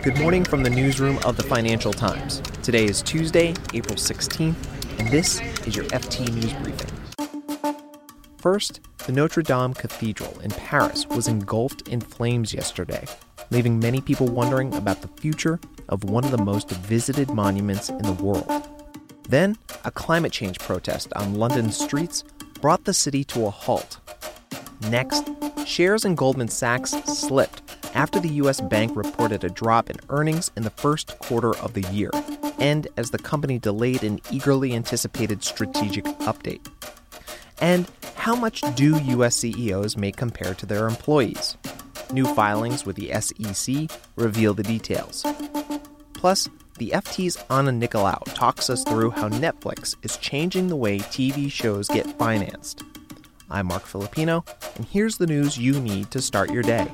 Good morning from the newsroom of the Financial Times. Today is Tuesday, April 16th, and this is your FT News Briefing. First, the Notre Dame Cathedral in Paris was engulfed in flames yesterday, leaving many people wondering about the future of one of the most visited monuments in the world. Then, a climate change protest on London's streets brought the city to a halt. Next, shares in Goldman Sachs slipped after the U.S. bank reported a drop in earnings in the first quarter of the year, and as the company delayed an eagerly anticipated strategic update. And how much do U.S. CEOs make compared to their employees? New filings with the SEC reveal the details. Plus, the FT's Anna Nicolaou talks us through how Netflix is changing the way TV shows get financed. I'm Mark Filipino, and here's the news you need to start your day.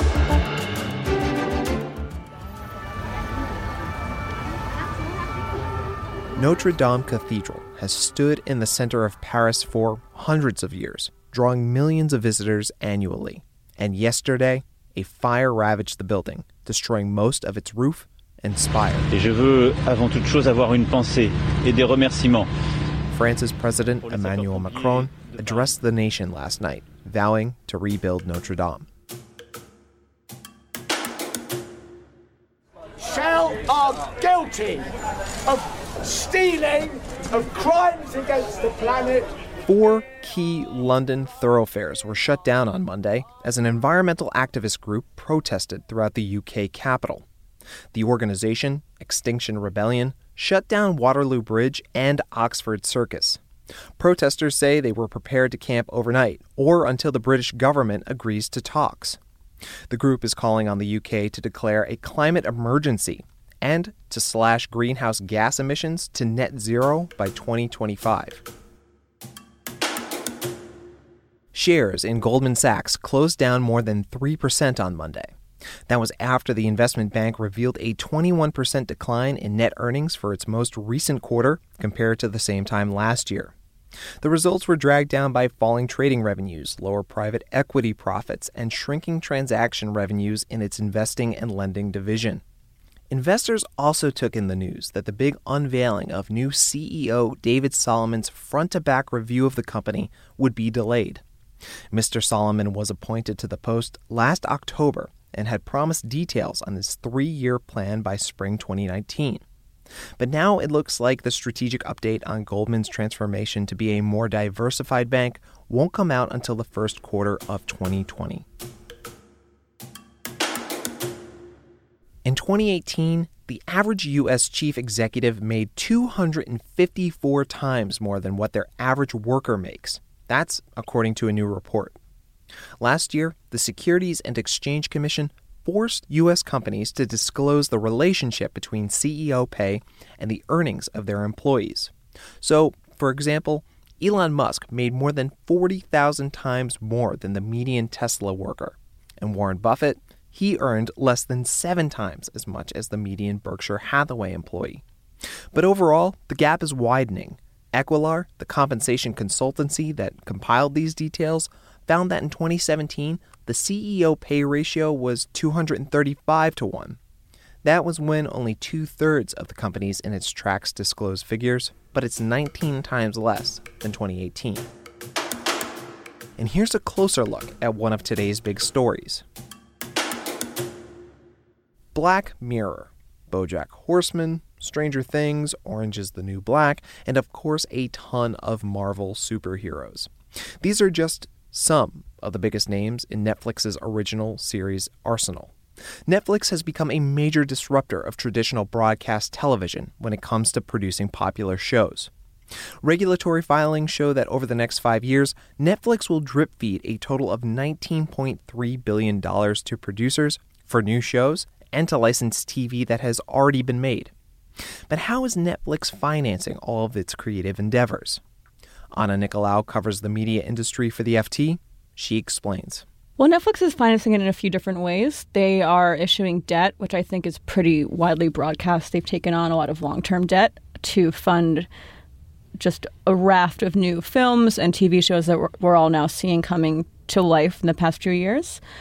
Notre Dame Cathedral has stood in the center of Paris for hundreds of years, drawing millions of visitors annually. And yesterday, a fire ravaged the building, destroying most of its roof and spire. Et je veux avant toute chose avoir une pensée et des remerciements. France's President Emmanuel Macron addressed the nation last night, vowing to rebuild Notre Dame. Shell are guilty of stealing, of crimes against the planet. 4 key London thoroughfares were shut down on Monday as an environmental activist group protested throughout the UK capital. The organization, Extinction Rebellion, shut down Waterloo Bridge and Oxford Circus. Protesters say they were prepared to camp overnight or until the British government agrees to talks. The group is calling on the UK to declare a climate emergency and to slash greenhouse gas emissions to net zero by 2025. Shares in Goldman Sachs closed down more than 3% on Monday. That was after the investment bank revealed a 21% decline in net earnings for its most recent quarter compared to the same time last year. The results were dragged down by falling trading revenues, lower private equity profits, and shrinking transaction revenues in its investing and lending division. Investors also took in the news that the big unveiling of new CEO David Solomon's front-to-back review of the company would be delayed. Mr. Solomon was appointed to the post last October and had promised details on his 3-year plan by spring 2019. But now it looks like the strategic update on Goldman's transformation to be a more diversified bank won't come out until the first quarter of 2020. In 2018, the average U.S. chief executive made 254 times more than what their average worker makes. That's according to a new report. Last year, the Securities and Exchange Commission forced U.S. companies to disclose the relationship between CEO pay and the earnings of their employees. So, for example, Elon Musk made more than 40,000 times more than the median Tesla worker. And Warren Buffett, he earned less than 7 times as much as the median Berkshire Hathaway employee. But overall, the gap is widening. Equilar, the compensation consultancy that compiled these details, found that in 2017, the CEO pay ratio was 235 to 1. That was when only 2/3 of the companies in its tracks disclosed figures, but it's 19 times less than 2018. And here's a closer look at one of today's big stories. Black Mirror, BoJack Horseman, Stranger Things, Orange is the New Black, and of course a ton of Marvel superheroes. These are just some of the biggest names in Netflix's original series arsenal. Netflix has become a major disruptor of traditional broadcast television when it comes to producing popular shows. Regulatory filings show that over the next 5 years, Netflix will drip feed a total of $19.3 billion to producers for new shows and to license TV that has already been made. But how is Netflix financing all of its creative endeavors? Anna Nicolaou covers the media industry for the FT. She explains. Well, Netflix is financing it in a few different ways. They are issuing debt, which I think is pretty widely broadcast. They've taken on a lot of long-term debt to fund just a raft of new films and TV shows that we're all now seeing coming to life in the past few years.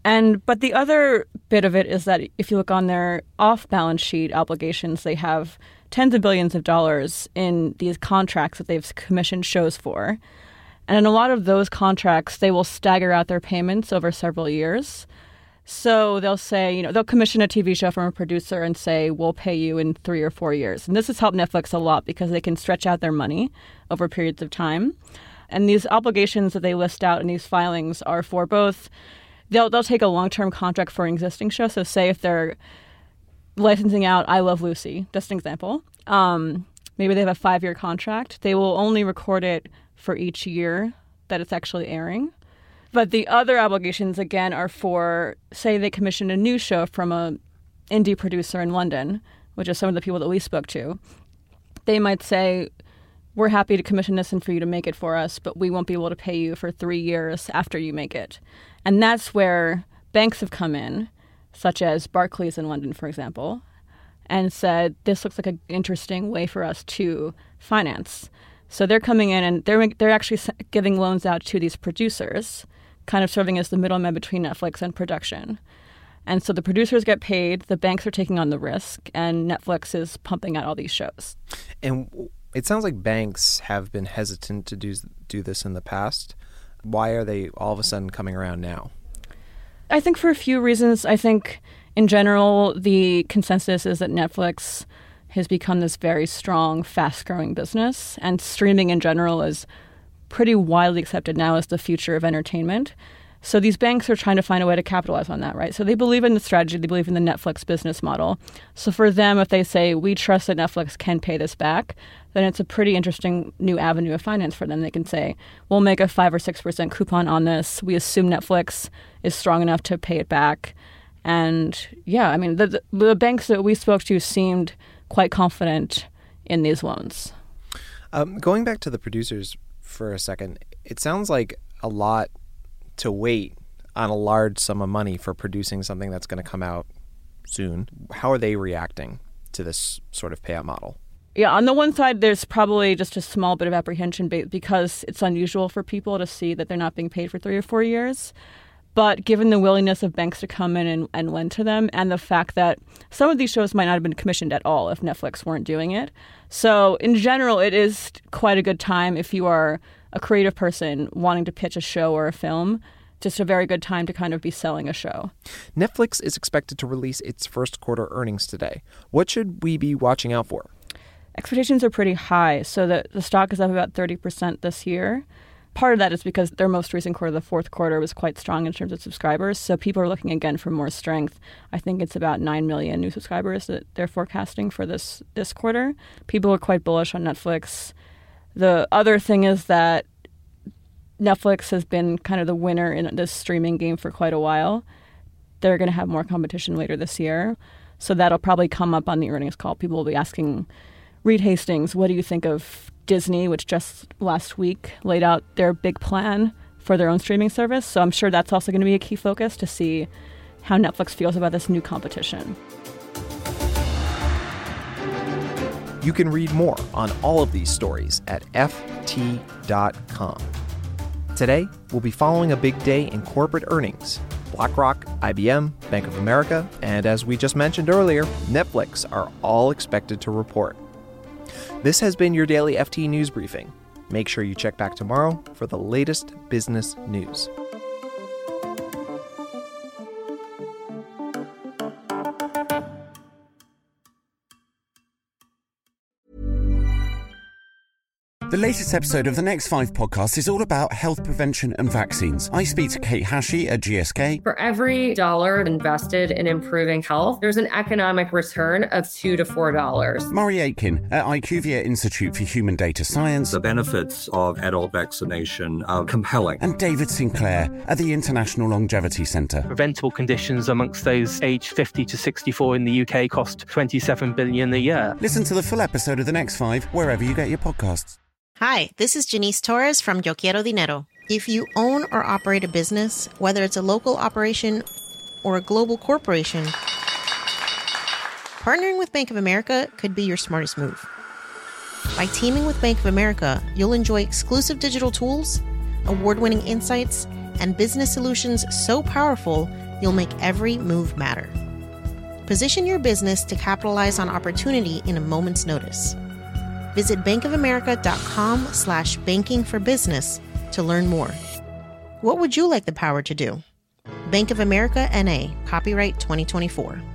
But the other bit of it is that if you look on their off-balance sheet obligations, they have tens of billions of dollars in these contracts that they've commissioned shows for. And in a lot of those contracts, they will stagger out their payments over several years. So they'll say, they'll commission a TV show from a producer and say, we'll pay you in 3 or 4 years. And this has helped Netflix a lot because they can stretch out their money over periods of time. And these obligations that they list out in these filings are for both. They'll take a long-term contract for an existing show. So say if they're licensing out I Love Lucy, just an example, maybe they have a 5-year contract. They will only record it for each year that it's actually airing. But the other obligations, again, are for, say they commission a new show from an indie producer in London, which is some of the people that we spoke to. They might say, we're happy to commission this and for you to make it for us, but we won't be able to pay you for 3 years after you make it. And that's where banks have come in, such as Barclays in London, for example, and said, this looks like an interesting way for us to finance. So they're coming in and they're actually giving loans out to these producers, kind of serving as the middleman between Netflix and production. And so the producers get paid, the banks are taking on the risk, and Netflix is pumping out all these shows. And it sounds like banks have been hesitant to do this in the past. Why are they all of a sudden coming around now? I think for a few reasons. I think in general, the consensus is that Netflix has become this very strong, fast-growing business, and streaming in general is pretty widely accepted now as the future of entertainment. So these banks are trying to find a way to capitalize on that, right? So they believe in the strategy, they believe in the Netflix business model. So for them, if they say, we trust that Netflix can pay this back, then it's a pretty interesting new avenue of finance for them. They can say, we'll make a 5 or 6% coupon on this. We assume Netflix is strong enough to pay it back. And yeah, I mean, the banks that we spoke to seemed quite confident in these loans. Going back to the producers for a second, it sounds like a lot to wait on a large sum of money for producing something that's going to come out soon. How are they reacting to this sort of payout model? Yeah, on the one side, there's probably just a small bit of apprehension because it's unusual for people to see that they're not being paid for 3 or 4 years. But given the willingness of banks to come in and lend to them, and the fact that some of these shows might not have been commissioned at all if Netflix weren't doing it. So in general, it is quite a good time if you are a creative person wanting to pitch a show or a film. Just a very good time to kind of be selling a show. Netflix is expected to release its first quarter earnings today. What should we be watching out for? Expectations are pretty high. So the stock is up about 30% this year. Part of that is because their most recent quarter, the fourth quarter, was quite strong in terms of subscribers. So people are looking again for more strength. I think it's about 9 million new subscribers that they're forecasting for this quarter. People are quite bullish on Netflix. The other thing is that Netflix has been kind of the winner in this streaming game for quite a while. They're going to have more competition later this year. So that'll probably come up on the earnings call. People will be asking Reed Hastings, what do you think of Disney, which just last week laid out their big plan for their own streaming service. So I'm sure that's also going to be a key focus to see how Netflix feels about this new competition. You can read more on all of these stories at ft.com. Today, we'll be following a big day in corporate earnings. BlackRock, IBM, Bank of America, and as we just mentioned earlier, Netflix are all expected to report. This has been your daily FT News Briefing. Make sure you check back tomorrow for the latest business news. The latest episode of the Next 5 podcast is all about health prevention and vaccines. I speak to Kate Hashey at GSK. For every dollar invested in improving health, there's an economic return of $2 to $4. Murray Aitken at IQVIA Institute for Human Data Science. The benefits of adult vaccination are compelling. And David Sinclair at the International Longevity Centre. Preventable conditions amongst those aged 50 to 64 in the UK cost $27 billion a year. Listen to the full episode of the Next 5 wherever you get your podcasts. Hi, this is Janice Torres from Yo Quiero Dinero. If you own or operate a business, whether it's a local operation or a global corporation, partnering with Bank of America could be your smartest move. By teaming with Bank of America, you'll enjoy exclusive digital tools, award-winning insights, and business solutions so powerful you'll make every move matter. Position your business to capitalize on opportunity in a moment's notice. Visit bankofamerica.com/bankingforbusiness to learn more. What would you like the power to do? Bank of America, N.A., copyright 2024.